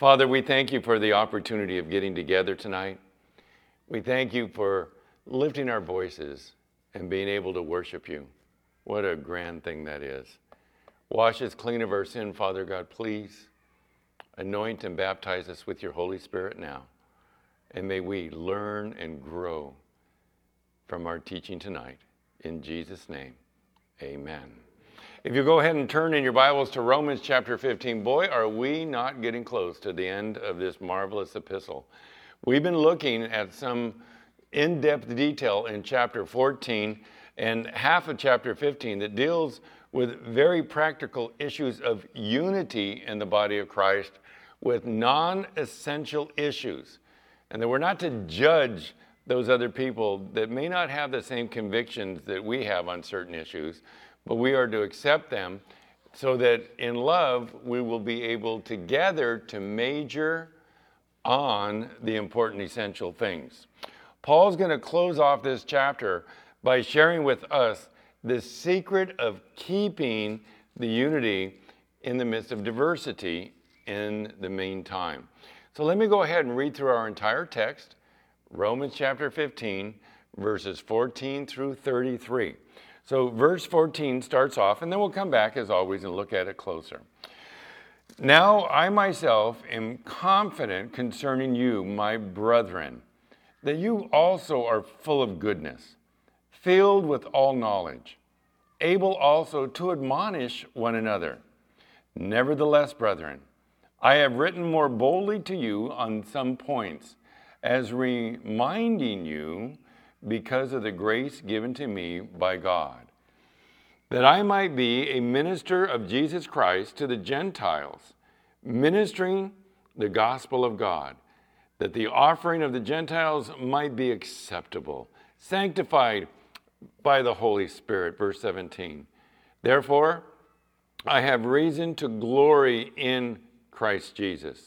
Father, we thank you for the opportunity of getting together tonight. We thank you for lifting our voices and being able to worship you. What a grand thing that is. Wash us clean of our sin, Father God, please. Anoint and baptize us with your Holy Spirit now. And may we learn and grow from our teaching tonight. In Jesus' name, amen. If you go ahead and turn in your Bibles to Romans chapter 15, boy, are we not getting close to the end of this marvelous epistle. We've been looking at some in-depth detail in chapter 14 and half of chapter 15 that deals with very practical issues of unity in the body of Christ with non-essential issues. And that we're not to judge those other people that may not have the same convictions that we have on certain issues, but we are to accept them so that in love we will be able together to major on the important essential things. Paul's going to close off this chapter by sharing with us the secret of keeping the unity in the midst of diversity in the meantime. So let me go ahead and read through our entire text, Romans chapter 15, verses 14 through 33. So verse 14 starts off, and then we'll come back as always and look at it closer. Now I myself am confident concerning you, my brethren, that you also are full of goodness, filled with all knowledge, able also to admonish one another. Nevertheless, brethren, I have written more boldly to you on some points, as reminding you because of the grace given to me by God, that I might be a minister of Jesus Christ to the Gentiles, ministering the gospel of God, that the offering of the Gentiles might be acceptable, sanctified by the Holy Spirit. Verse 17. Therefore, I have reason to glory in Christ Jesus,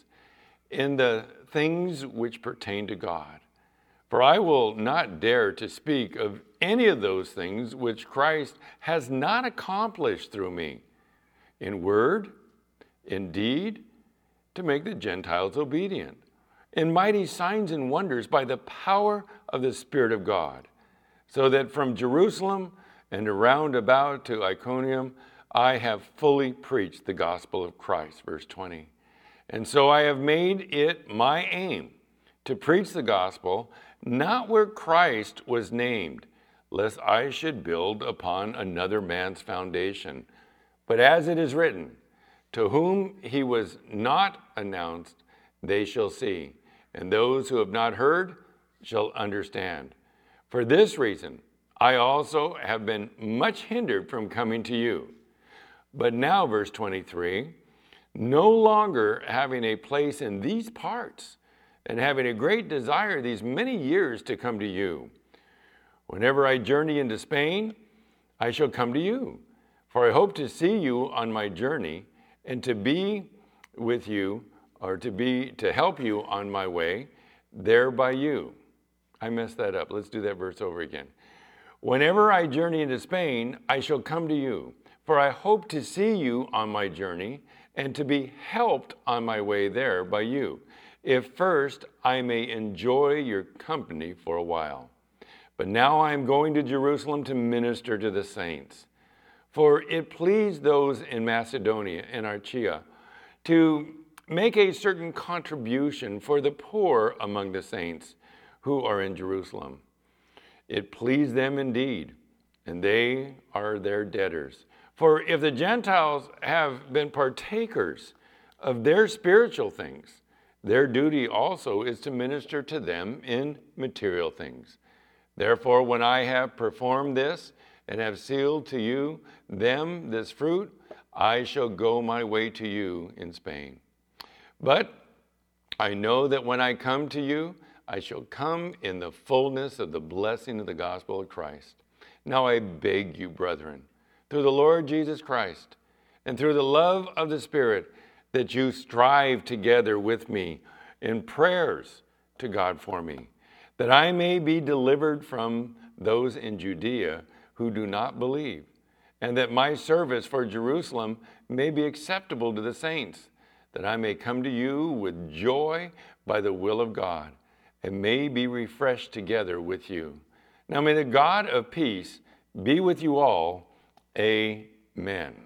in the things which pertain to God. For I will not dare to speak of any of those things which Christ has not accomplished through me, in word, in deed, to make the Gentiles obedient, in mighty signs and wonders by the power of the Spirit of God, so that from Jerusalem and around about to Iconium, I have fully preached the gospel of Christ. Verse 20. And so I have made it my aim to preach the gospel, not where Christ was named, lest I should build upon another man's foundation. But as it is written, to whom he was not announced, they shall see, and those who have not heard shall understand. For this reason, I also have been much hindered from coming to you. But now, verse 23, no longer having a place in these parts, and having a great desire these many years to come to you. Whenever I journey into Spain, I shall come to you, for I hope to see you on my journey, and to be with you, or to help you on my way, there by you. I messed that up. Let's do that verse over again. Whenever I journey into Spain, I shall come to you, for I hope to see you on my journey, and to be helped on my way there by you, if first I may enjoy your company for a while. But now I am going to Jerusalem to minister to the saints. For it pleased those in Macedonia and Achaia to make a certain contribution for the poor among the saints who are in Jerusalem. It pleased them indeed, and they are their debtors. For if the Gentiles have been partakers of their spiritual things, their duty also is to minister to them in material things. Therefore, when I have performed this and have sealed to you them this fruit, I shall go my way to you in Spain. But I know that when I come to you, I shall come in the fullness of the blessing of the gospel of Christ. Now I beg you, brethren, through the Lord Jesus Christ and through the love of the Spirit, that you strive together with me in prayers to God for me, that I may be delivered from those in Judea who do not believe, and that my service for Jerusalem may be acceptable to the saints, that I may come to you with joy by the will of God, and may be refreshed together with you. Now may the God of peace be with you all. Amen.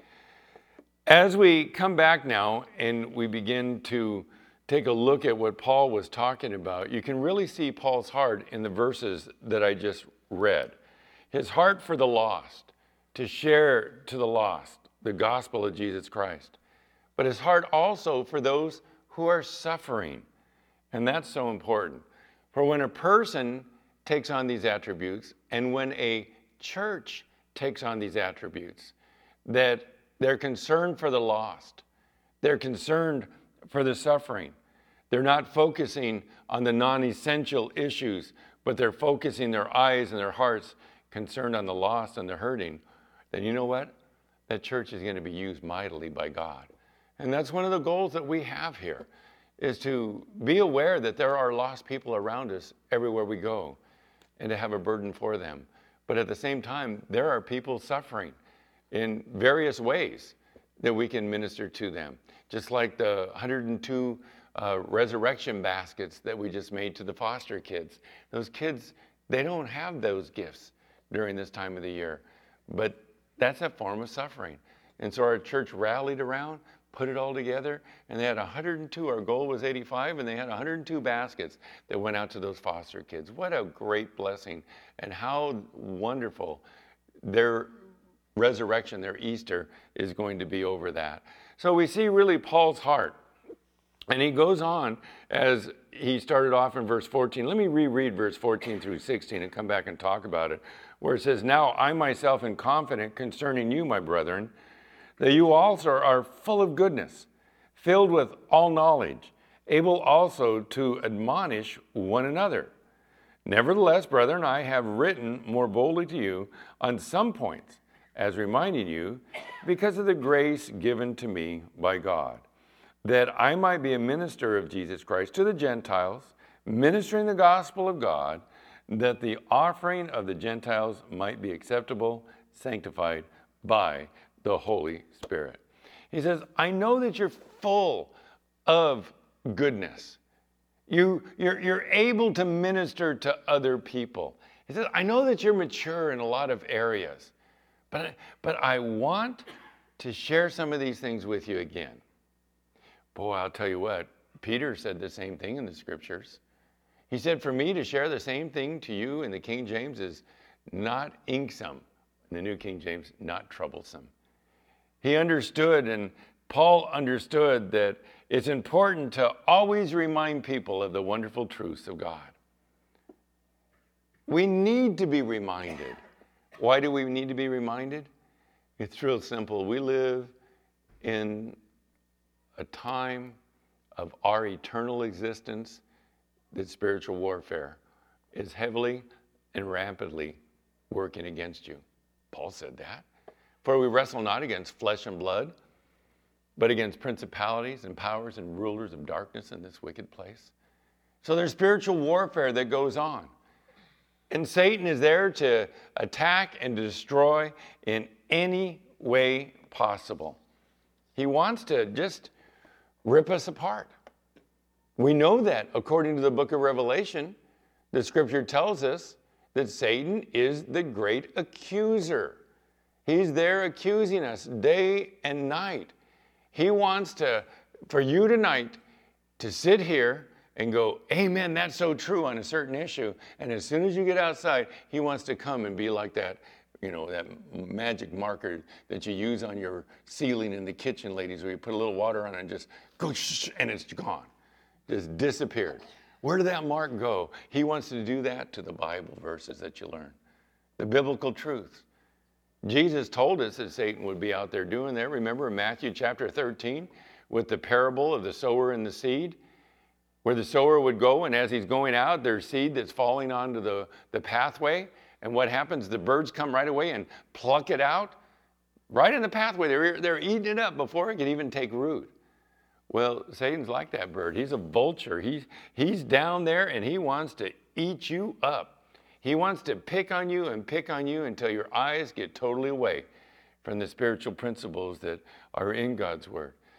As we come back now and we begin to take a look at what Paul was talking about, you can really see Paul's heart in the verses that I just read. His heart for the lost, to share to the lost the gospel of Jesus Christ. But his heart also for those who are suffering. And that's so important. For when a person takes on these attributes, and when a church takes on these attributes, that they're concerned for the lost, they're concerned for the suffering. They're not focusing on the non-essential issues, but they're focusing their eyes and their hearts concerned on the lost and the hurting. Then you know what? That church is going to be used mightily by God. And that's one of the goals that we have here, is to be aware that there are lost people around us everywhere we go and to have a burden for them. But at the same time, there are people suffering in various ways that we can minister to them. Just like the 102 resurrection baskets that we just made to the foster kids. Those kids, they don't have those gifts during this time of the year, but that's a form of suffering. And so our church rallied around, put it all together, and they had 102. Our goal was 85, and they had 102 baskets that went out to those foster kids. What a great blessing, and how wonderful their resurrection, their Easter, is going to be over that. So we see really Paul's heart. And he goes on as he started off in verse 14. Let me reread verse 14 through 16 and come back and talk about it, where it says, "Now I myself am confident concerning you, my brethren, that you also are full of goodness, filled with all knowledge, able also to admonish one another. Nevertheless, brethren, I have written more boldly to you on some points, as reminding you, because of the grace given to me by God, that I might be a minister of Jesus Christ to the Gentiles, ministering the gospel of God, that the offering of the Gentiles might be acceptable, sanctified by the Holy Spirit." He says, I know that you're full of goodness. You're able to minister to other people. He says, I know that you're mature in a lot of areas, but I want to share some of these things with you again. Boy, I'll tell you what, Peter said the same thing in the scriptures. He said, for me to share the same thing to you in the King James is not inksome. In the New King James, not troublesome. He understood, and Paul understood, that it's important to always remind people of the wonderful truths of God. We need to be reminded. Why do we need to be reminded? It's real simple. We live in a time of our eternal existence that spiritual warfare is heavily and rapidly working against you. Paul said that. For we wrestle not against flesh and blood, but against principalities and powers and rulers of darkness in this wicked place. So there's spiritual warfare that goes on. And Satan is there to attack and to destroy in any way possible. He wants to just rip us apart. We know that according to the book of Revelation, the scripture tells us that Satan is the great accuser. He's there accusing us day and night. He wants for you tonight to sit here and go, amen, that's so true on a certain issue. And as soon as you get outside, he wants to come and be like that, that magic marker that you use on your ceiling in the kitchen, ladies, where you put a little water on it and just go, and it's gone. Just disappeared. Where did that mark go? He wants to do that to the Bible verses that you learn. The biblical truths. Jesus told us that Satan would be out there doing that. Remember in Matthew chapter 13 with the parable of the sower and the seed, where the sower would go, and as he's going out, there's seed that's falling onto the pathway. And what happens? The birds come right away and pluck it out right in the pathway. They're eating it up before it can even take root. Well, Satan's like that bird. He's a vulture. He's down there, and he wants to eat you up. He wants to pick on you until your eyes get totally away from the spiritual principles that are in God's Word.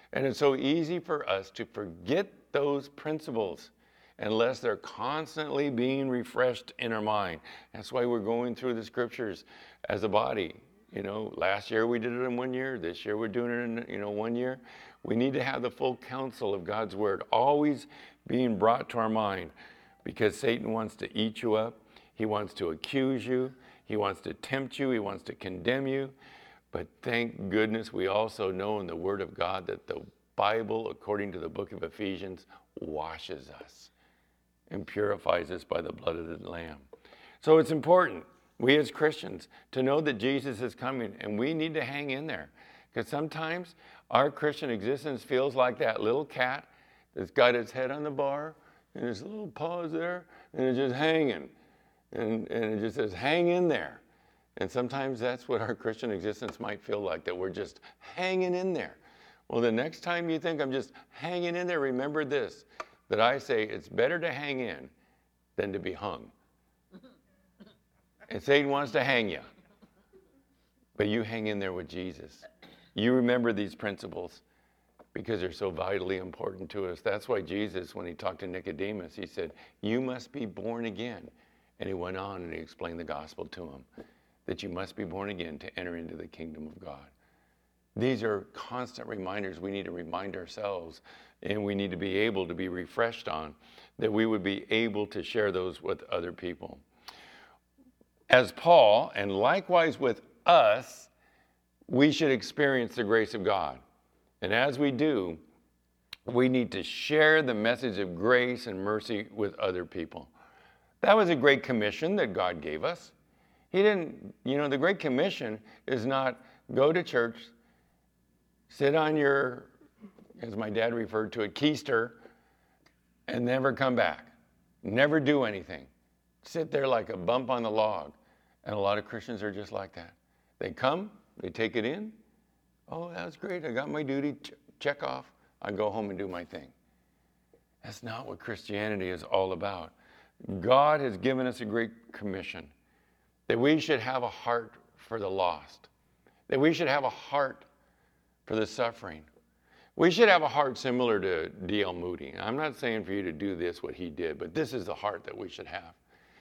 And it's so easy for us to forget those principles unless they're constantly being refreshed in our mind. That's why we're going through the scriptures as a body. You know, last year we did it in 1 year. This year we're doing it in, 1 year. We need to have the full counsel of God's word always being brought to our mind, because Satan wants to eat you up. He wants to accuse you. He wants to tempt you. He wants to condemn you. But thank goodness we also know in the Word of God that the Bible, according to the book of Ephesians, washes us and purifies us by the blood of the Lamb. So it's important, we as Christians, to know that Jesus is coming, and we need to hang in there. Because sometimes our Christian existence feels like that little cat that's got its head on the bar and its little paws there, and it's just hanging. And it just says, hang in there. And sometimes that's what our Christian existence might feel like, that we're just hanging in there. Well, the next time you think I'm just hanging in there, remember this, that I say it's better to hang in than to be hung. And Satan wants to hang you. But you hang in there with Jesus. You remember these principles because they're so vitally important to us. That's why Jesus, when he talked to Nicodemus, he said, you must be born again. And he went on and he explained the gospel to him, that you must be born again to enter into the kingdom of God. These are constant reminders we need to remind ourselves, and we need to be able to be refreshed on, that we would be able to share those with other people. As Paul, and likewise with us, we should experience the grace of God. And as we do, we need to share the message of grace and mercy with other people. That was a great commission that God gave us. He didn't, the Great Commission is not go to church, sit on your, as my dad referred to it, keister, and never come back. Never do anything. Sit there like a bump on the log. And a lot of Christians are just like that. They come, they take it in. Oh, that was great. I got my duty. Check off. I go home and do my thing. That's not what Christianity is all about. God has given us a great commission, that we should have a heart for the lost, that we should have a heart for the suffering. We should have a heart similar to D.L. Moody. I'm not saying for you to do this, what he did, but this is the heart that we should have.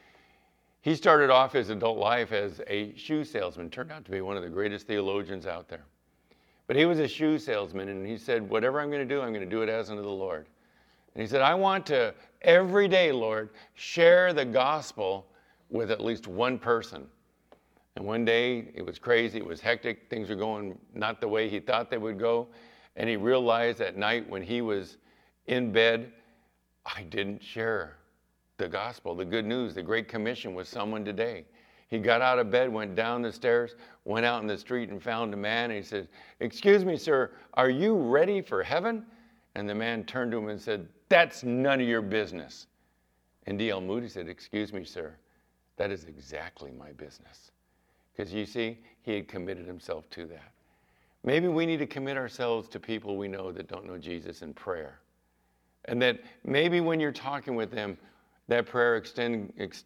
He started off his adult life as a shoe salesman, turned out to be one of the greatest theologians out there. But he was a shoe salesman, and he said, whatever I'm going to do, I'm going to do it as unto the Lord. And he said, I want to, every day, Lord, share the gospel with at least one person. And one day, it was crazy, it was hectic, things were going not the way he thought they would go. And he realized at night when he was in bed, I didn't share the gospel, the good news, the Great Commission with someone today. He got out of bed, went down the stairs, went out in the street and found a man. And he said, excuse me, sir, are you ready for heaven? And the man turned to him and said, that's none of your business. And D.L. Moody said, excuse me, sir, that is exactly my business. Because you see, he had committed himself to that. Maybe we need to commit ourselves to people we know that don't know Jesus in prayer. And that maybe when you're talking with them, that prayer extends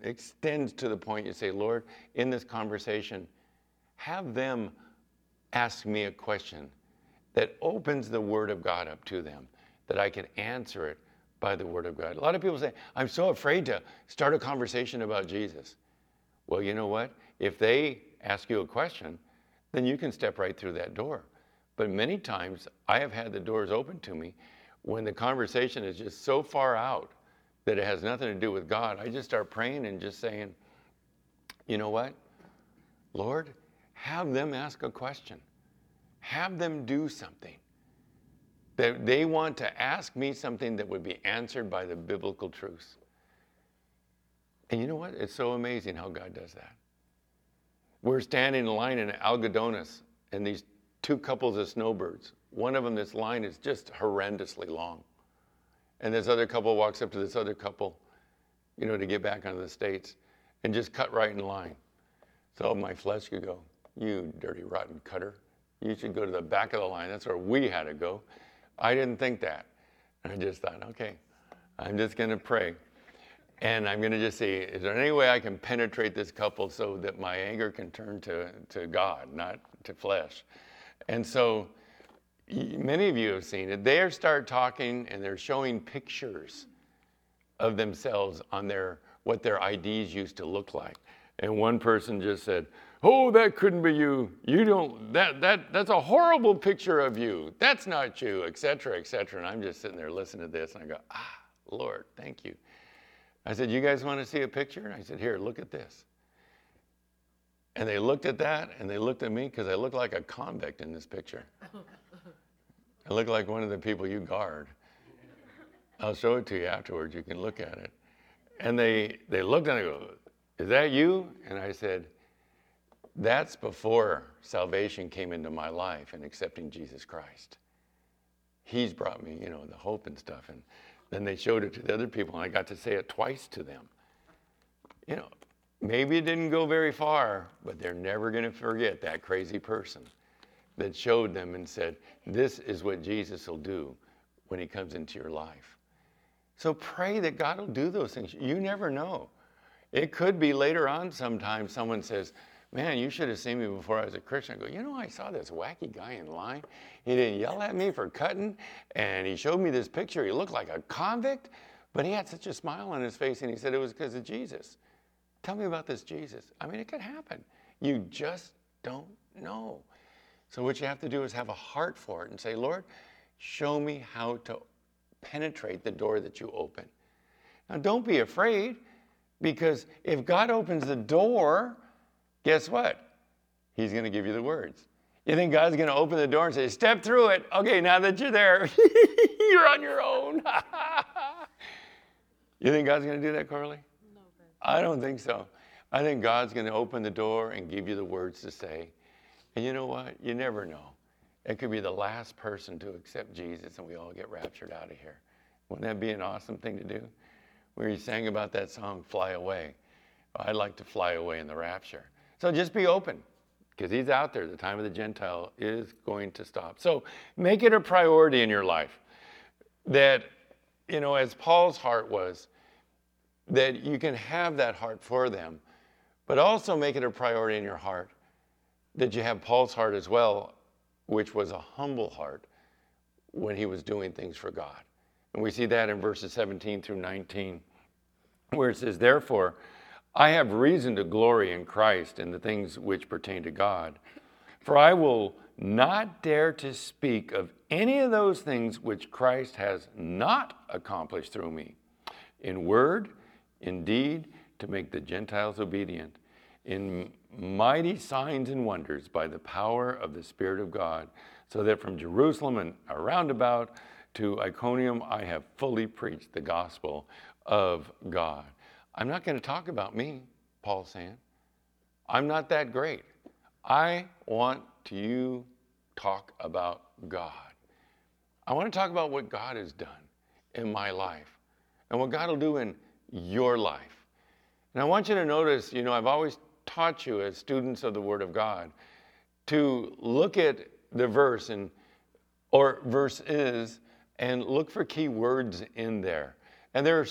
to the point you say, Lord, in this conversation, have them ask me a question that opens the Word of God up to them, that I can answer it by the Word of God. A lot of people say, I'm so afraid to start a conversation about Jesus. Well, you know what? If they ask you a question, then you can step right through that door. But many times, I have had the doors open to me when the conversation is just so far out that it has nothing to do with God. I just start praying and just saying, you know what? Lord, have them ask a question. Have them do something. That they want to ask me something that would be answered by the biblical truths. And you know what? It's so amazing how God does that. We're standing in line in Algodones, and these two couples of snowbirds. One of them, this line is just horrendously long. And this other couple walks up to this other couple, to get back onto the States, and just cut right in line. So my flesh could go, you dirty, rotten cutter. You should go to the back of the line. That's where we had to go. I didn't think that. And I just thought, okay, I'm just going to pray. And I'm going to just see, is there any way I can penetrate this couple so that my anger can turn to God, not to flesh? And so many of you have seen it. They start talking and they're showing pictures of themselves on what their IDs used to look like. And one person just said, "Oh, that couldn't be you. You don't, that's a horrible picture of you. That's not you," et cetera, et cetera. And I'm just sitting there listening to this and I go, Lord, thank you. I said, "You guys want to see a picture?" And I said, "Here, look at this." And they looked at that and they looked at me because I look like a convict in this picture. I look like one of the people you guard. I'll show it to you afterwards. You can look at it. And they looked and they go, "Is that you?" And I said, "That's before salvation came into my life and accepting Jesus Christ. He's brought me, the hope and stuff." And then they showed it to the other people and I got to say it twice to them. Maybe it didn't go very far, but they're never going to forget that crazy person that showed them and said, "This is what Jesus will do when he comes into your life." So pray that God will do those things. You never know. It could be later on sometime someone says, "Man, you should have seen me before I was a Christian." I go, "I saw this wacky guy in line. He didn't yell at me for cutting, and he showed me this picture. He looked like a convict, but he had such a smile on his face, and he said it was because of Jesus. Tell me about this Jesus." I mean, it could happen. You just don't know. So what you have to do is have a heart for it and say, "Lord, show me how to penetrate the door that you open." Now, don't be afraid, because if God opens the door, guess what? He's going to give you the words. You think God's going to open the door and say, "Step through it. Okay, now that you're there, you're on your own." You think God's going to do that, Carly? No, but I don't think so. I think God's going to open the door and give you the words to say. And you know what? You never know. It could be the last person to accept Jesus and we all get raptured out of here. Wouldn't that be an awesome thing to do? Where you sang about that song, "Fly Away." I'd like to fly away in the rapture. So just be open, because he's out there. The time of the Gentile is going to stop. So make it a priority in your life that, as Paul's heart was, that you can have that heart for them, but also make it a priority in your heart that you have Paul's heart as well, which was a humble heart when he was doing things for God. And we see that in verses 17 through 19, where it says, "Therefore, I have reason to glory in Christ in the things which pertain to God. For I will not dare to speak of any of those things which Christ has not accomplished through me, in word, in deed, to make the Gentiles obedient, in mighty signs and wonders by the power of the Spirit of God, so that from Jerusalem and around about to Iconium I have fully preached the gospel of God." I'm not going to talk about me, Paul's saying. I'm not that great. I want to talk about God. I want to talk about what God has done in my life and what God will do in your life. And I want you to notice, I've always taught you as students of the Word of God to look at the verse or verses and look for key words in there. And there's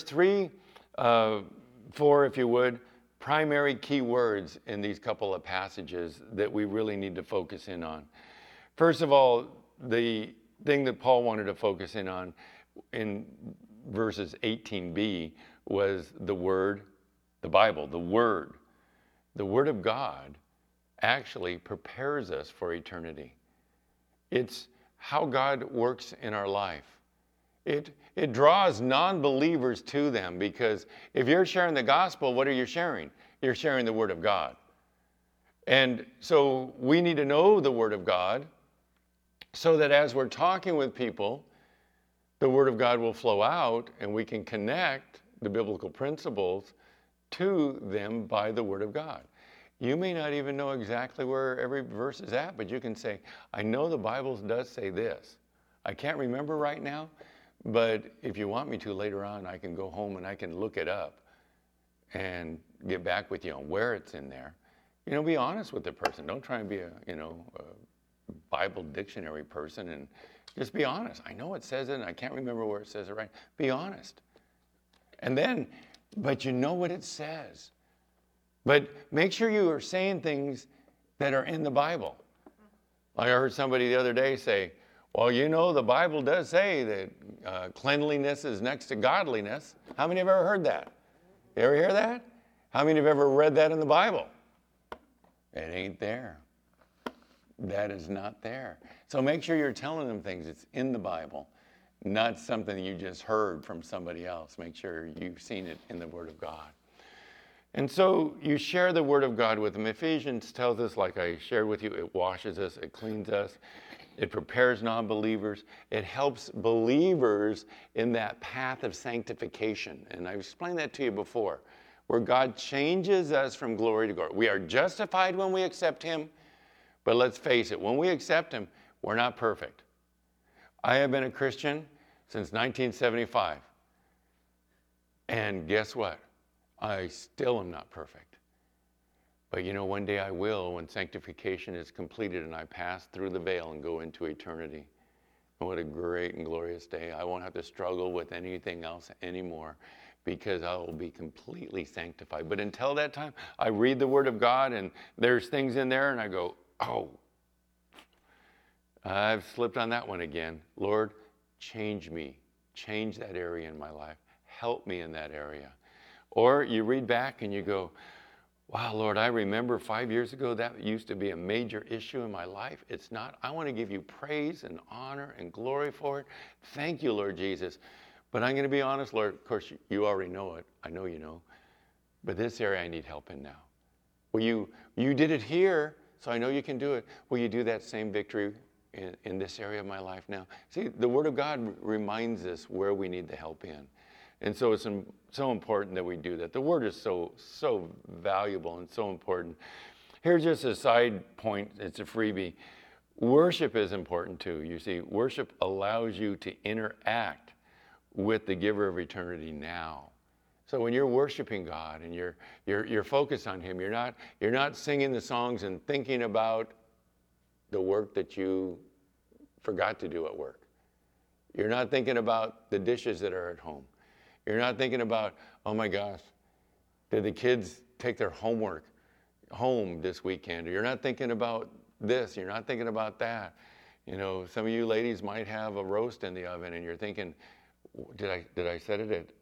four, if you would, primary key words in these couple of passages that we really need to focus in on. First of all, the thing that Paul wanted to focus in on in verses 18b was the Word, the Bible, the Word. The Word of God actually prepares us for eternity. It's how God works in our life. It draws non-believers to them, because if you're sharing the gospel, what are you sharing? You're sharing the Word of God. And so we need to know the Word of God so that as we're talking with people, the Word of God will flow out and we can connect the biblical principles to them by the Word of God. You may not even know exactly where every verse is at, but you can say, "I know the Bible does say this. I can't remember right now, but if you want me to later on, I can go home and I can look it up and get back with you on where it's in there." Be honest with the person. Don't try and be a Bible dictionary person, and just be honest. "I know it says it, and I can't remember where it says it right." Be honest. And then, but you know what it says. But make sure you are saying things that are in the Bible. I heard somebody the other day say, Well, you know, the Bible does say that cleanliness is next to godliness. How many have ever heard that? You ever hear that? How many have ever read that in the Bible? It ain't there. That is not there. So make sure you're telling them things. It's in the Bible, not something you just heard from somebody else. Make sure you've seen it in the Word of God. And so you share the Word of God with them. Ephesians tells us, like I shared with you, it washes us, it cleans us, it prepares non-believers, it helps believers in that path of sanctification. And I've explained that to you before, where God changes us from glory to glory. We are justified when we accept Him, but let's face it, when we accept Him, we're not perfect. I have been a Christian since 1975. And guess what? I still am not perfect. But you know, one day I will, when sanctification is completed and I pass through the veil and go into eternity. And what a great and glorious day. I won't have to struggle with anything else anymore because I will be completely sanctified. But until that time, I read the Word of God and there's things in there and I go, oh, I've slipped on that one again. Lord, change me. Change that area in my life. Help me in that area. Or you read back and you go, wow, Lord, I remember 5 years ago that used to be a major issue in my life. It's not. I want to give you praise and honor and glory for it. Thank you, Lord Jesus. But I'm going to be honest, Lord, of course, you already know it. I know you know. But this area I need help in now. Well, you did it here, so I know you can do it. Will you do that same victory in this area of my life now? See, the Word of God reminds us where we need the help in. And so it's so important that we do that. The Word is so valuable and so important. Here's just a side point. It's a freebie. Worship is important too. You see, worship allows you to interact with the giver of eternity now. So when you're worshiping God and you're focused on Him, you're not singing the songs and thinking about the work that you forgot to do at work. You're not thinking about the dishes that are at home. You're not thinking about, oh my gosh, did the kids take their homework home this weekend? Or you're not thinking about this. You're not thinking about that. You know, some of you ladies might have a roast in the oven and you're thinking, did I set it at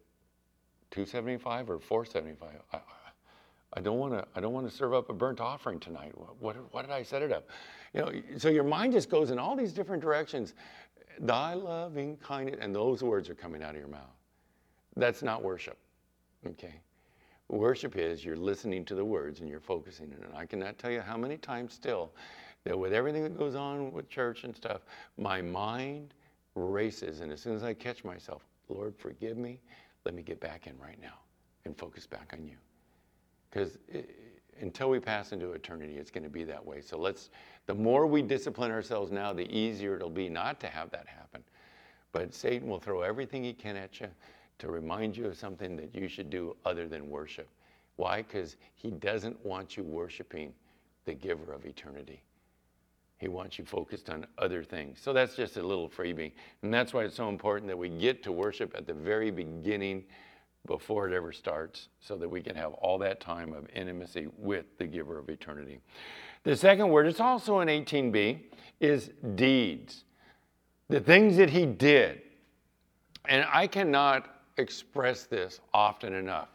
275 or 475? I don't want to serve up a burnt offering tonight. What did I set it up? You know, so your mind just goes in all these different directions. Thy loving kindness, and those words are coming out of your mouth. That's not worship, okay? Worship is you're listening to the words and you're focusing on it. And I cannot tell you how many times still that with everything that goes on with church and stuff, my mind races. And as soon as I catch myself, Lord, forgive me. Let me get back in right now and focus back on you. Because until we pass into eternity, it's going to be that way. So the more we discipline ourselves now, the easier it'll be not to have that happen. But Satan will throw everything he can at you to remind you of something that you should do other than worship. Why? Because he doesn't want you worshiping the giver of eternity. He wants you focused on other things. So that's just a little freebie. And that's why it's so important that we get to worship at the very beginning before it ever starts so that we can have all that time of intimacy with the giver of eternity. The second word, it's also in 18b, is deeds. The things that he did. And I cannot express this often enough.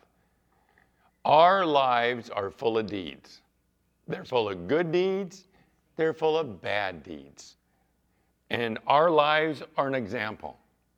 Our lives are full of deeds. They're full of good deeds. They're full of bad deeds. And our lives are an example.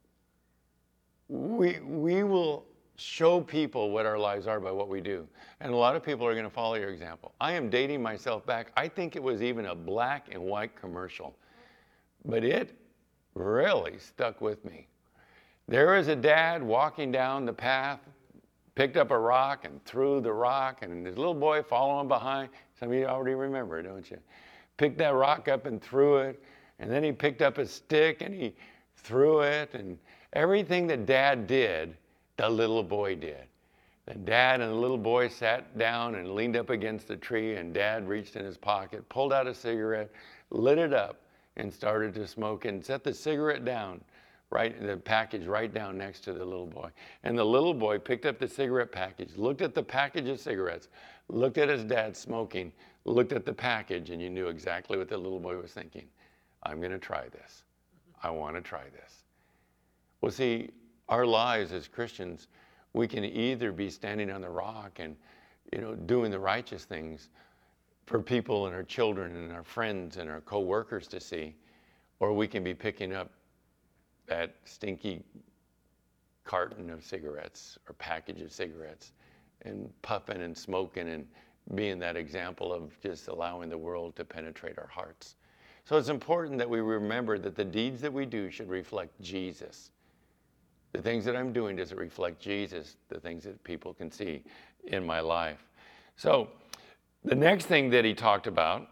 We will show people what our lives are by what we do. And a lot of people are going to follow your example. I am dating myself back. I think it was even a black and white commercial. But it really stuck with me. There is a dad walking down the path, picked up a rock and threw the rock, and his little boy following behind. Some of you already remember, don't you? Picked that rock up and threw it, and then he picked up a stick and he threw it, and everything that Dad did, the little boy did. Then Dad and the little boy sat down and leaned up against the tree, and Dad reached in his pocket, pulled out a cigarette, lit it up, and started to smoke and set the cigarette down. The package right down next to the little boy. And the little boy picked up the cigarette package, looked at the package of cigarettes, looked at his dad smoking, looked at the package, and you knew exactly what the little boy was thinking. I'm going to try this. I want to try this. Well, see, our lives as Christians, we can either be standing on the rock and, doing the righteous things for people and our children and our friends and our co-workers to see, or we can be picking up that stinky carton of cigarettes or package of cigarettes and puffing and smoking and being that example of just allowing the world to penetrate our hearts. So it's important that we remember that the deeds that we do should reflect Jesus. The things that I'm doing, does it reflect Jesus? The things that people can see in my life. So the next thing that he talked about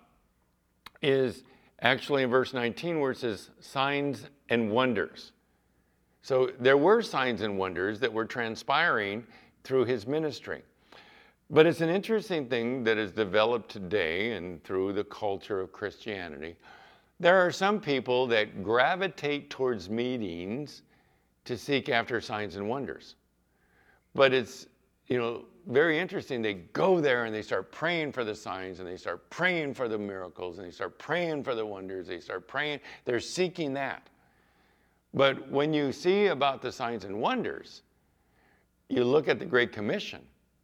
is actually in verse 19 where it says signs and wonders. So there were signs and wonders that were transpiring through his ministry. But it's an interesting thing that is developed today and through the culture of Christianity. There are some people that gravitate towards meetings to seek after signs and wonders. But it's, very interesting. They go there and they start praying for the signs and they start praying for the miracles and they start praying for the wonders. They start praying. They're seeking that. But when you see about the signs and wonders, you look at the Great Commission.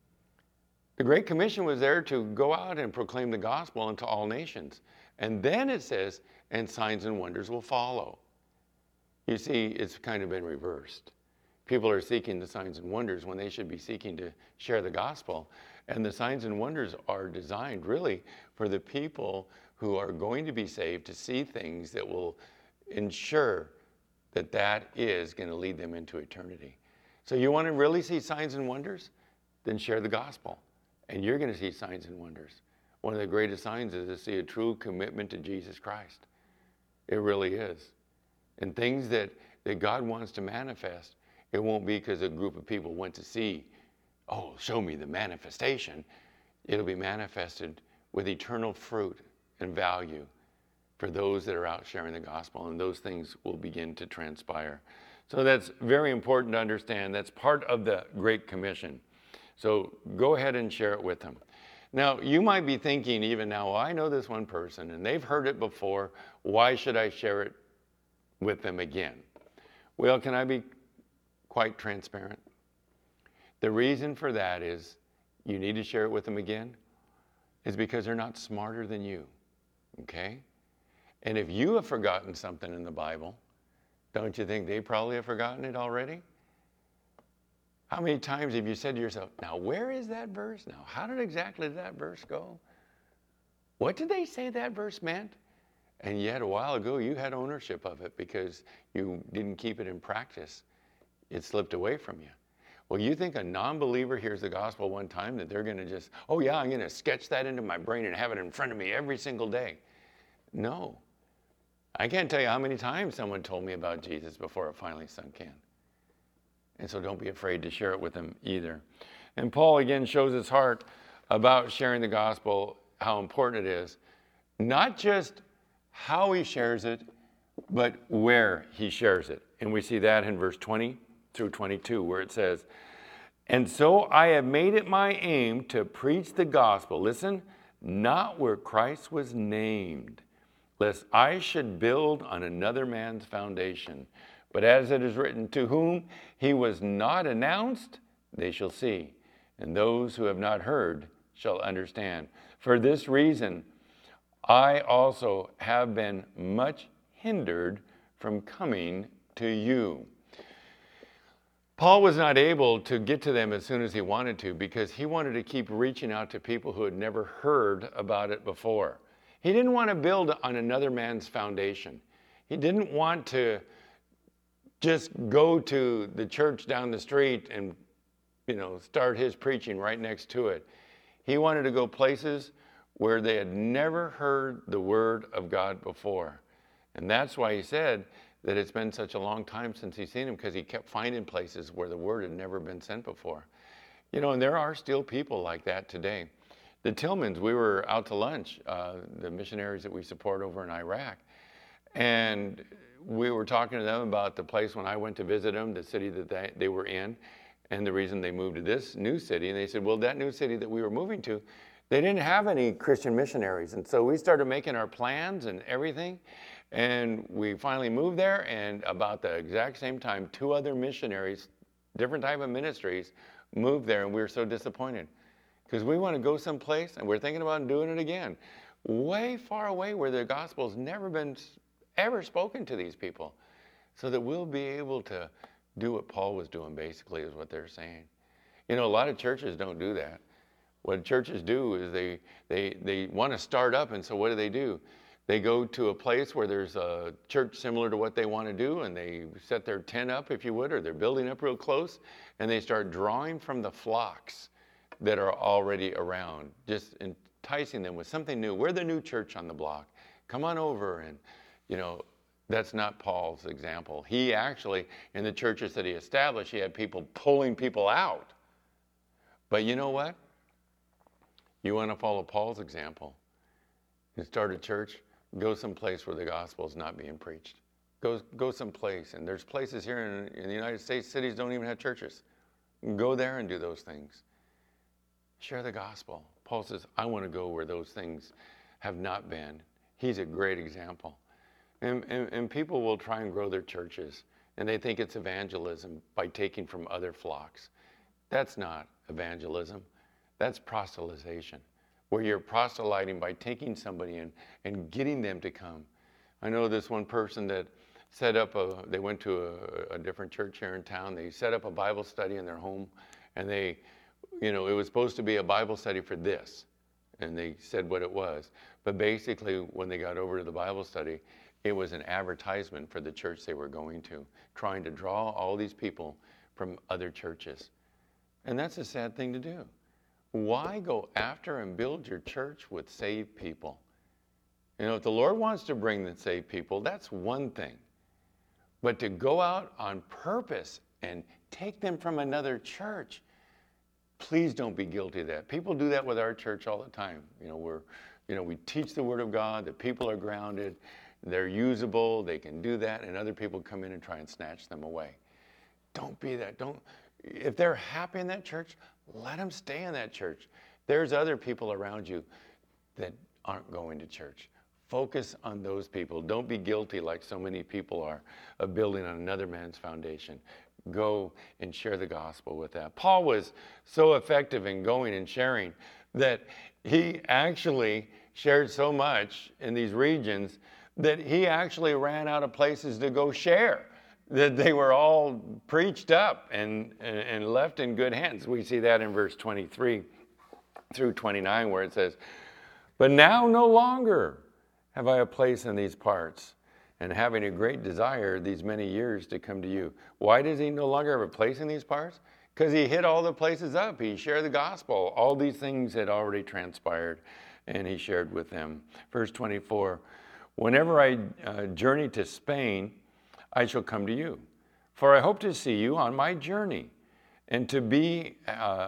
The Great Commission was there to go out and proclaim the gospel unto all nations. And then it says, and signs and wonders will follow. You see, it's kind of been reversed. People are seeking the signs and wonders when they should be seeking to share the gospel. And the signs and wonders are designed really for the people who are going to be saved to see things that will ensure that that is going to lead them into eternity. So you want to really see signs and wonders? Then share the gospel. And you're going to see signs and wonders. One of the greatest signs is to see a true commitment to Jesus Christ. It really is. And things that God wants to manifest, it won't be because a group of people went to see, show me the manifestation. It'll be manifested with eternal fruit and value for those that are out sharing the gospel, and those things will begin to transpire. So that's very important to understand. That's part of the Great Commission. So go ahead and share it with them. Now, you might be thinking even now, I know this one person, and they've heard it before. Why should I share it with them again? Well, can I be quite transparent? The reason for that is you need to share it with them again is because they're not smarter than you, okay? And if you have forgotten something in the Bible, don't you think they probably have forgotten it already? How many times have you said to yourself, now where is that verse? Now how did exactly that verse go? What did they say that verse meant? And yet a while ago you had ownership of it because you didn't keep it in practice. It slipped away from you. Well, you think a non-believer hears the gospel one time that they're going to just, I'm going to sketch that into my brain and have it in front of me every single day. No. I can't tell you how many times someone told me about Jesus before it finally sunk in. And so don't be afraid to share it with them either. And Paul again shows his heart about sharing the gospel, how important it is. Not just how he shares it, but where he shares it. And we see that in verse 20 through 22, where it says, and so I have made it my aim to preach the gospel, listen, not where Christ was named, lest I should build on another man's foundation. But as it is written, to whom he was not announced, they shall see. And those who have not heard shall understand. For this reason, I also have been much hindered from coming to you. Paul was not able to get to them as soon as he wanted to because he wanted to keep reaching out to people who had never heard about it before. He didn't want to build on another man's foundation. He didn't want to just go to the church down the street and, start his preaching right next to it. He wanted to go places where they had never heard the word of God before. And that's why he said that it's been such a long time since he's seen him, because he kept finding places where the word had never been sent before. And there are still people like that today. The Tillmans, we were out to lunch, the missionaries that we support over in Iraq. And we were talking to them about the place when I went to visit them, the city that they were in, and the reason they moved to this new city. And they said, well, that new city that we were moving to, they didn't have any Christian missionaries. And so we started making our plans and everything. And we finally moved there, and about the exact same time, 2 other missionaries, different type of ministries, moved there, and we were so disappointed because we want to go someplace, and we're thinking about doing it again, way far away where the gospel's never been ever spoken to these people, so that we'll be able to do what Paul was doing, basically, is what they're saying. You know, a lot of churches don't do that. What churches do is they want to start up, and so what do? They go to a place where there's a church similar to what they want to do, and they set their tent up, if you would, or they're building up real close, and they start drawing from the flocks that are already around, just enticing them with something new. We're the new church on the block. Come on over. And, you know, that's not Paul's example. He actually, in the churches that he established, he had people pulling people out. But you know what? You want to follow Paul's example and start a church? Go someplace where the gospel is not being preached. Go someplace. And there's places here in the United States, cities don't even have churches. Go there and do those things. Share the gospel. Paul says, I want to go where those things have not been. He's a great example. And people will try and grow their churches, and they think it's evangelism by taking from other flocks. That's not evangelism. That's proselytization, where you're proselyting by taking somebody in and getting them to come. I know this one person that set up they went to a different church here in town. They set up a Bible study in their home, and it was supposed to be a Bible study for this, and they said what it was. But basically, when they got over to the Bible study, it was an advertisement for the church they were going to, trying to draw all these people from other churches. And that's a sad thing to do. Why go after and build your church with saved people? You know, if the Lord wants to bring the saved people, that's one thing. But to go out on purpose and take them from another church, please don't be guilty of that. People do that with our church all the time. We teach the Word of God, the people are grounded, they're usable, they can do that, and other people come in and try and snatch them away. Don't be that. If they're happy in that church, let them stay in that church. There's other people around you that aren't going to church. Focus on those people. Don't be guilty like so many people are of building on another man's foundation. Go and share the gospel with that. Paul was so effective in going and sharing that he actually shared so much in these regions that he actually ran out of places to go share, that they were all preached up and left in good hands. We see that in verse 23 through 29 where it says, "But now no longer have I a place in these parts, and having a great desire these many years to come to you." Why does he no longer have a place in these parts? Because he hit all the places up. He shared the gospel. All these things had already transpired, and he shared with them. Verse 24, "Whenever I journey to Spain, I shall come to you, for I hope to see you on my journey, and to be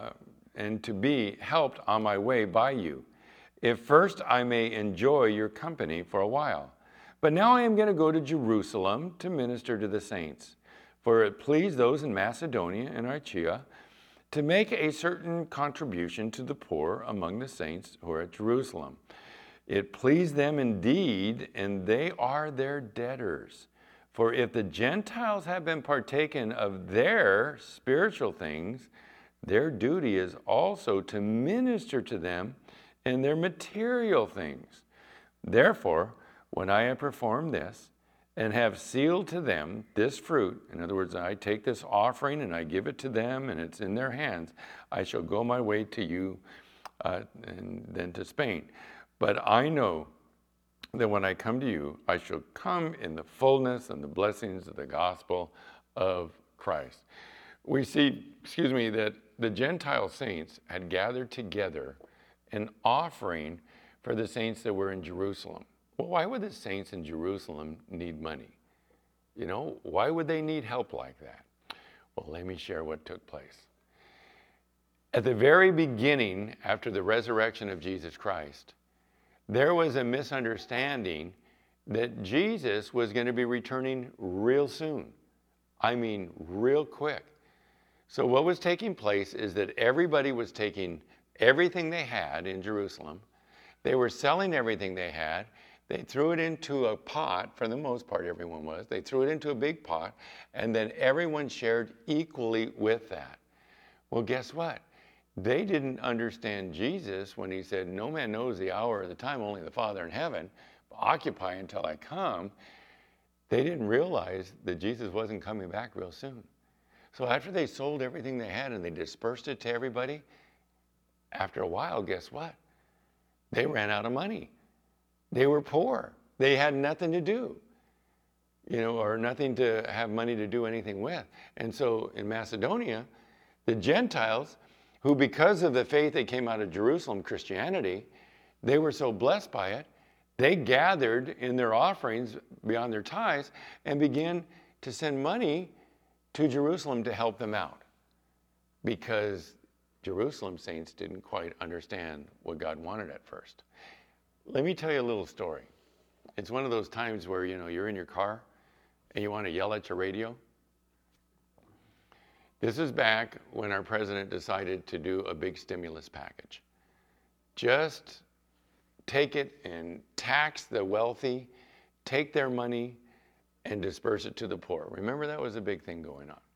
helped on my way by you, if first I may enjoy your company for a while. But now I am going to go to Jerusalem to minister to the saints, for it pleased those in Macedonia and Achaia to make a certain contribution to the poor among the saints who are at Jerusalem. It pleased them indeed, and they are their debtors. For if the Gentiles have been partaken of their spiritual things, their duty is also to minister to them in their material things. Therefore, when I have performed this and have sealed to them this fruit," in other words, I take this offering and I give it to them and it's in their hands, "I shall go my way to you and then to Spain. But I know that when I come to you, I shall come in the fullness and the blessings of the gospel of Christ." We see, that the Gentile saints had gathered together an offering for the saints that were in Jerusalem. Well, why would the saints in Jerusalem need money? Why would they need help like that? Well, let me share what took place. At the very beginning, after the resurrection of Jesus Christ, there was a misunderstanding that Jesus was going to be returning real soon. I mean, real quick. So what was taking place is that everybody was taking everything they had in Jerusalem. They were selling everything they had. They threw it into a pot, for the most part, everyone was. They threw it into a big pot, and then everyone shared equally with that. Well, guess what? They didn't understand Jesus when he said, no man knows the hour or the time, only the Father in heaven. Occupy until I come. They didn't realize that Jesus wasn't coming back real soon. So after they sold everything they had and they dispersed it to everybody, after a while, guess what? They ran out of money. They were poor. They had nothing to do, or nothing to have money to do anything with. And so in Macedonia, the Gentiles, who because of the faith that came out of Jerusalem, Christianity, they were so blessed by it, they gathered in their offerings beyond their tithes and began to send money to Jerusalem to help them out, because Jerusalem saints didn't quite understand what God wanted at first. Let me tell you a little story. It's one of those times where, you're in your car and you want to yell at your radio. This is back when our president decided to do a big stimulus package. Just take it and tax the wealthy, take their money and disperse it to the poor. Remember, that was a big thing going on.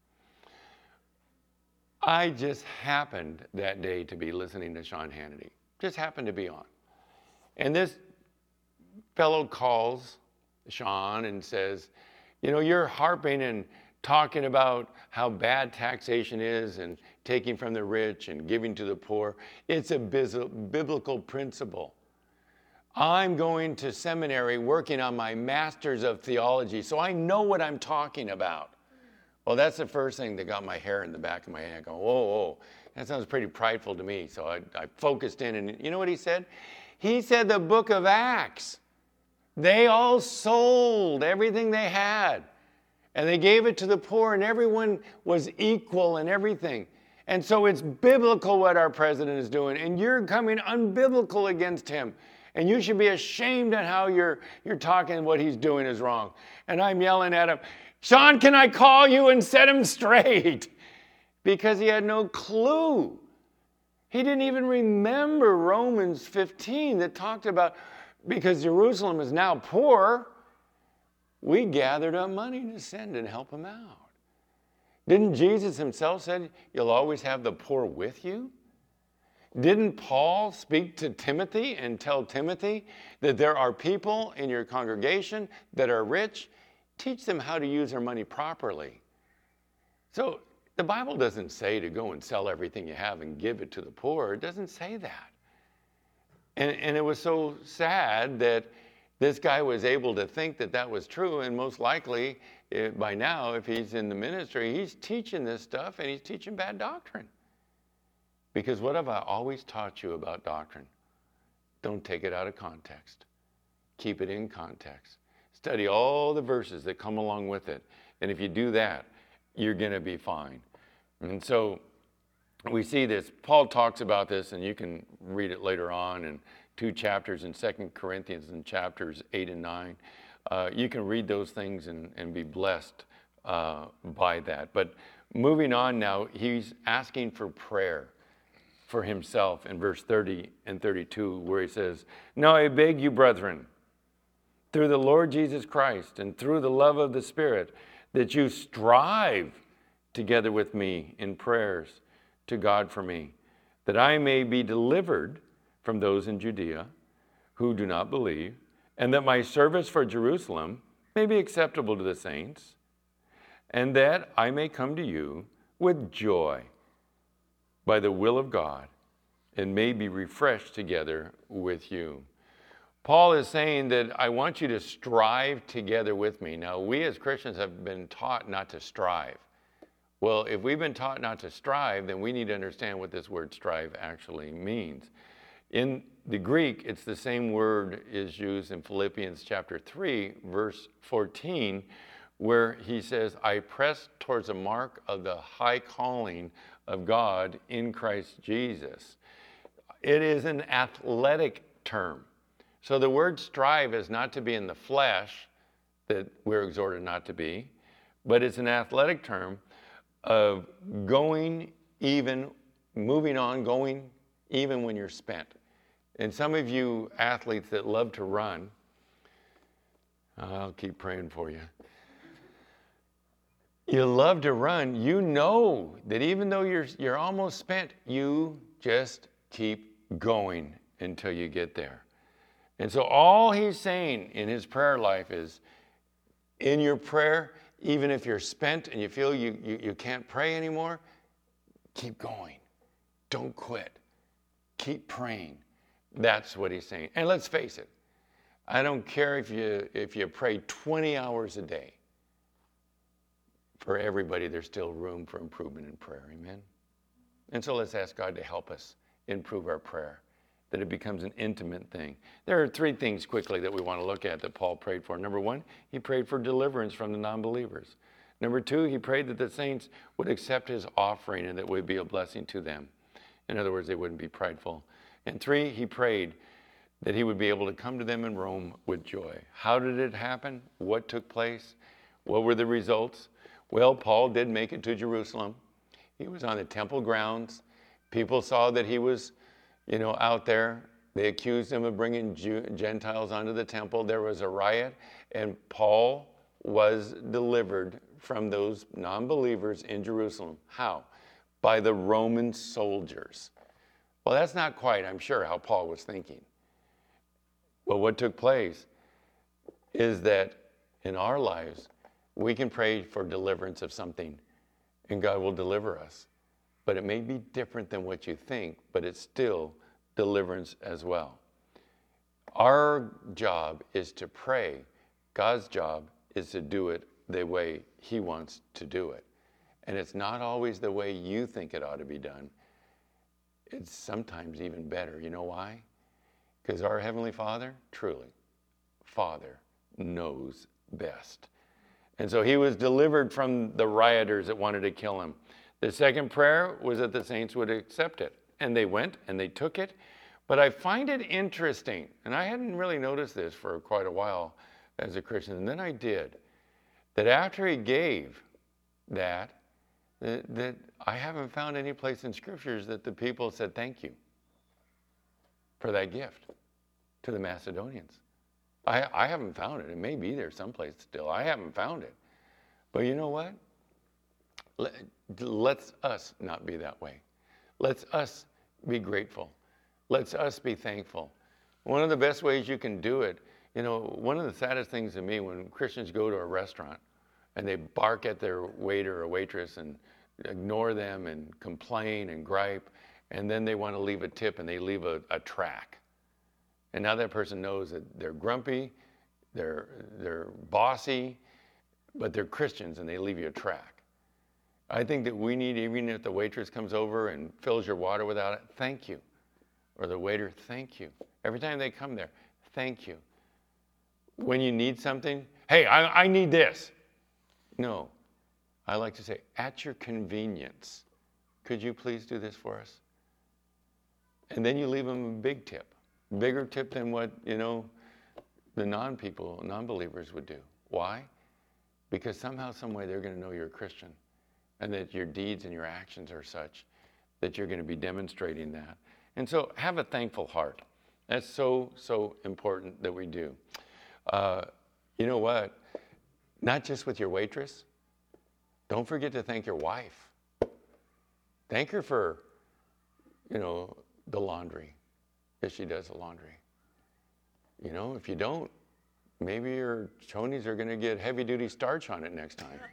I just happened that day to be listening to Sean Hannity. Just happened to be on. And this fellow calls Sean and says, you're harping and talking about how bad taxation is and taking from the rich and giving to the poor. It's a biblical principle. I'm going to seminary working on my master's of theology, so I know what I'm talking about. Well, that's the first thing that got my hair in the back of my head. I go, whoa, that sounds pretty prideful to me. So I focused in, and you know what he said? He said the book of Acts. They all sold everything they had, and they gave it to the poor, and everyone was equal and everything. And so it's biblical what our president is doing, and you're coming unbiblical against him. And you should be ashamed at how you're talking what he's doing is wrong. And I'm yelling at him, Sean, can I call you and set him straight? Because he had no clue. He didn't even remember Romans 15 that talked about, because Jerusalem is now poor, we gathered up money to send and help him out. Didn't Jesus himself say, you'll always have the poor with you? Didn't Paul speak to Timothy and tell Timothy that there are people in your congregation that are rich? Teach them how to use their money properly. So the Bible doesn't say to go and sell everything you have and give it to the poor. It doesn't say that. And it was so sad that this guy was able to think that that was true, and most likely by now, if he's in the ministry, he's teaching this stuff and he's teaching bad doctrine. Because what have I always taught you about doctrine? Don't take it out of context. Keep it in context. Study all the verses that come along with it. And if you do that, you're going to be fine. And so we see this. Paul talks about this, and you can read it later on in 2 chapters in 2 Corinthians in chapters 8 and 9. You can read those things and be blessed by that. But moving on now, he's asking for prayer for himself in verse 30 and 32, where he says, now I beg you, brethren, through the Lord Jesus Christ and through the love of the Spirit, that you strive together with me in prayers to God for me, that I may be delivered from those in Judea who do not believe, and that my service for Jerusalem may be acceptable to the saints, and that I may come to you with joy by the will of God, and may be refreshed together with you. Paul is saying that I want you to strive together with me. Now, we as Christians have been taught not to strive. Well, if we've been taught not to strive, then we need to understand what this word strive actually means. In the Greek, it's the same word is used in Philippians chapter 3, verse 14, where he says, I press towards the mark of the high calling of God in Christ Jesus. It is an athletic term. So the word strive is not to be in the flesh that we're exhorted not to be, but it's an athletic term of going even, moving on, going even when you're spent. And some of you athletes that love to run, I'll keep praying for you. You love to run. You know that even though you're almost spent, you just keep going until you get there. And so all he's saying in his prayer life is, in your prayer, even if you're spent and you feel you can't pray anymore, keep going. Don't quit. Keep praying. That's what he's saying. And let's face it, I don't care if you pray 20 hours a day. For everybody, there's still room for improvement in prayer. Amen? And so let's ask God to help us improve our prayer, that it becomes an intimate thing. There are 3 things quickly that we want to look at that Paul prayed for. Number 1, he prayed for deliverance from the non-believers. Number 2, he prayed that the saints would accept his offering and that would be a blessing to them. In other words, they wouldn't be prideful. And 3, he prayed that he would be able to come to them in Rome with joy. How did it happen? What took place? What were the results? Well, Paul did make it to Jerusalem. He was on the temple grounds. People saw that he was, out there. They accused him of bringing Gentiles onto the temple. There was a riot, and Paul was delivered from those non-believers in Jerusalem. How? By the Roman soldiers. Well, that's not quite, I'm sure, how Paul was thinking. Well, what took place is that in our lives, we can pray for deliverance of something, and God will deliver us. But it may be different than what you think, but it's still deliverance as well. Our job is to pray. God's job is to do it the way he wants to do it. And it's not always the way you think it ought to be done. It's sometimes even better. You know why? Because our Heavenly Father, truly, Father, knows best. And so he was delivered from the rioters that wanted to kill him. The second prayer was that the saints would accept it. And they went and they took it. But I find it interesting, and I hadn't really noticed this for quite a while as a Christian, and then I did, that after he gave that I haven't found any place in scriptures that the people said thank you for that gift to the Macedonians. I haven't found it. It may be there someplace still. I haven't found it. But you know what? Let's us not be that way. Let's us be grateful. Let's us be thankful. One of the best ways you can do it, one of the saddest things to me when Christians go to a restaurant and they bark at their waiter or waitress and ignore them and complain and gripe, and then they want to leave a tip and they leave a track. And now that person knows that they're grumpy, they're bossy, but they're Christians and they leave you a track. I think that we need, even if the waitress comes over and fills your water without it, thank you. Or the waiter, thank you. Every time they come there, thank you. When you need something, hey, I need this. No, I like to say, at your convenience, could you please do this for us? And then you leave them a big tip. Bigger tip than what, the non-believers would do. Why? Because somehow, some way, they're going to know you're a Christian and that your deeds and your actions are such that you're going to be demonstrating that. And so have a thankful heart. That's so, so important that we do. You know what? Not just with your waitress. Don't forget to thank your wife. Thank her for, the laundry. If she does the laundry. If you don't, maybe your chonies are going to get heavy-duty starch on it next time.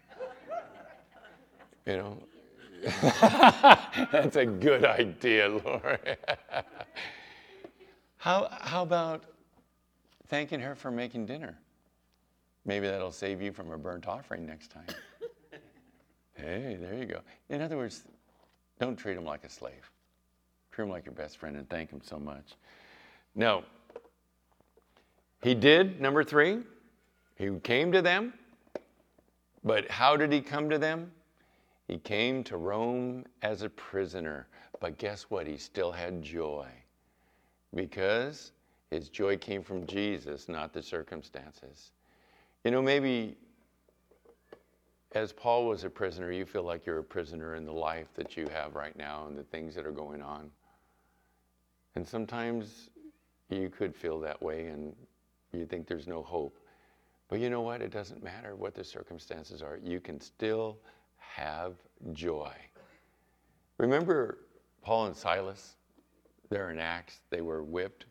That's a good idea, Lori. How about thanking her for making dinner? Maybe that'll save you from a burnt offering next time. Hey, there you go. In other words, don't treat them like a slave. Treat them like your best friend and thank him so much. No. He did, number 3. He came to them. But how did he come to them? He came to Rome as a prisoner. But guess what? He still had joy. Because his joy came from Jesus, not the circumstances. Maybe as Paul was a prisoner, you feel like you're a prisoner in the life that you have right now and the things that are going on. And sometimes you could feel that way and you think there's no hope. But you know what? It doesn't matter what the circumstances are. You can still have joy. Remember Paul and Silas? They're in Acts. They were whipped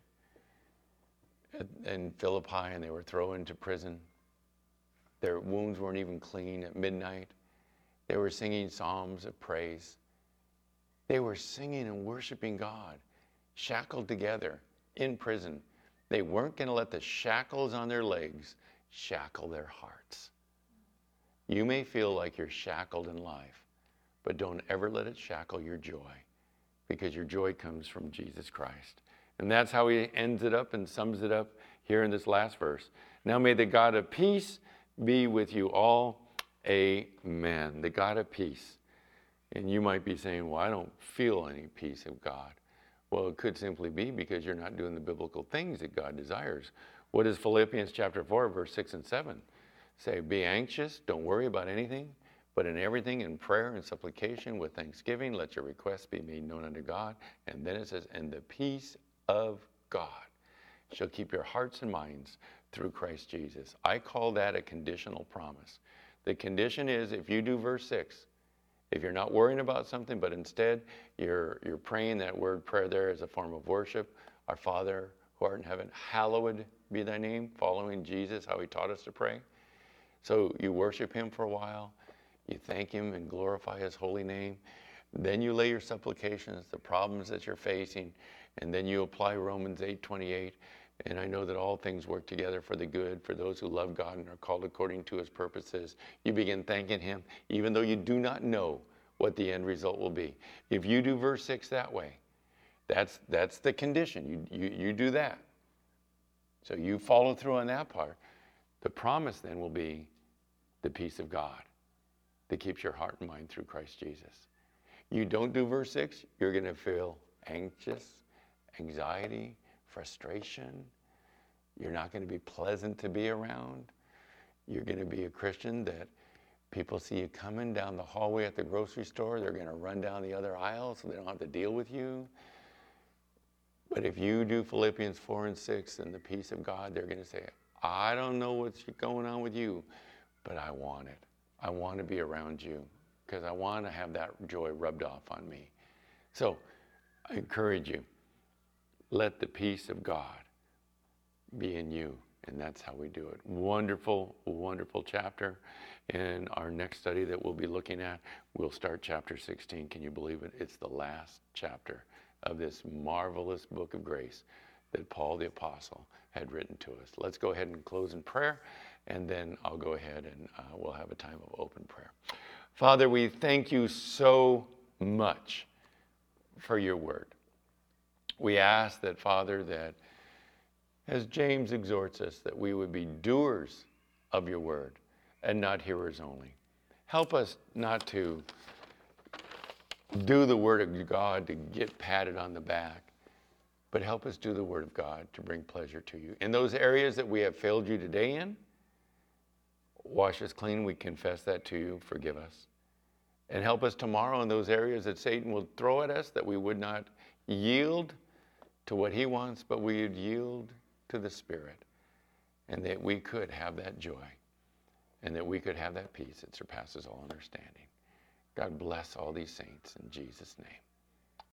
in Philippi and they were thrown into prison. Their wounds weren't even clean at midnight. They were singing psalms of praise. They were singing and worshiping God, shackled together in prison. They weren't going to let the shackles on their legs shackle their hearts. You may feel like you're shackled in life, but don't ever let it shackle your joy, because your joy comes from Jesus Christ. And that's how he ends it up and sums it up here in this last verse. Now may the God of peace be with you all. Amen. The God of peace. And you might be saying, well, I don't feel any peace of God. Well, it could simply be because you're not doing the biblical things that God desires. What does Philippians chapter 4, verse 6 and 7 say? Be anxious, don't worry about anything, but in everything in prayer and supplication with thanksgiving, let your requests be made known unto God. And then it says, and the peace of God shall keep your hearts and minds through Christ Jesus. I call that a conditional promise. The condition is, if you do verse 6, if you're not worrying about something, but instead you're praying that word prayer there as a form of worship, our Father who art in heaven, hallowed be thy name, following Jesus, how he taught us to pray. So you worship him for a while, you thank him and glorify his holy name. Then you lay your supplications, the problems that you're facing, and then you apply Romans 8:28. And I know that all things work together for the good, for those who love God and are called according to his purposes. You begin thanking him, even though you do not know what the end result will be. If you do verse 6 that way, that's the condition. You do that. So you follow through on that part. The promise then will be the peace of God that keeps your heart and mind through Christ Jesus. You don't do verse 6, you're going to feel anxious, anxiety, frustration. You're not going to be pleasant to be around. You're going to be a Christian that people see you coming down the hallway at the grocery store. They're going to run down the other aisle so they don't have to deal with you. But if you do Philippians 4 and 6 and the peace of God, they're going to say, I don't know what's going on with you, but I want it. I want to be around you because I want to have that joy rubbed off on me. So I encourage you, let the peace of God be in you. And that's how we do it. Wonderful, wonderful chapter. In our next study that we'll be looking at, we'll start chapter 16. Can you believe it? It's the last chapter of this marvelous book of grace that Paul the Apostle had written to us. Let's go ahead and close in prayer, and then I'll go ahead and we'll have a time of open prayer. Father, we thank you so much for your word. We ask that, Father, that as James exhorts us, that we would be doers of your word and not hearers only. Help us not to do the word of God to get patted on the back, but help us do the word of God to bring pleasure to you. In those areas that we have failed you today in, wash us clean. We confess that to you. Forgive us. And help us tomorrow in those areas that Satan will throw at us, that we would not yield to what he wants, but we would yield to the Spirit, and that we could have that joy, and that we could have that peace that surpasses all understanding. God bless all these saints in Jesus' name.